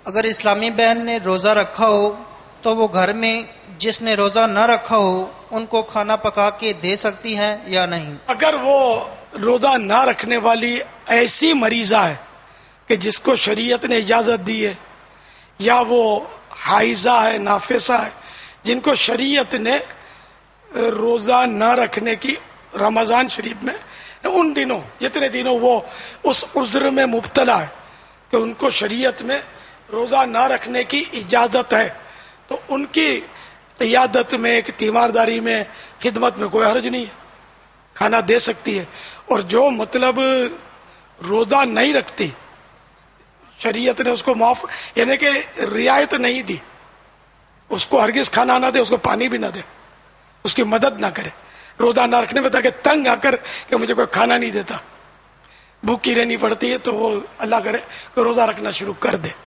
अगर इस्लामी बहन ने रोजा रखा हो तो वो घर में जिसने रोजा न रखा हो उनको खाना पका के दे सकती है या नहीं? अगर वो रोजा ना रखने वाली ऐसी मरीजा है कि जिसको शरीयत ने इजाजत दी है, या वो हाइजा है, नाफिसा है, जिनको शरीयत ने रोजा ना रखने की रमजान शरीफ में उन दिनों जितने दिनों वो उस उज्र में मुब्तला है कि उनको शरीयत में रोजा ना रखने की इजाजत है, तो उनकी क़ियादत में, तीमारदारी में, खिदमत में कोई हर्ज नहीं है, खाना दे सकती है। और जो मतलब रोजा नहीं रखती, शरीयत ने उसको माफ यानी कि रियायत नहीं दी, उसको हरगिज खाना ना दे, उसको पानी भी ना दे, उसकी मदद ना करे रोजा ना रखने में, ताकि तंग आकर कि मुझे कोई खाना नहीं देता, भूखी रहनी पड़ती है, तो वो अल्लाह करे कि रोजा रखना शुरू कर दे।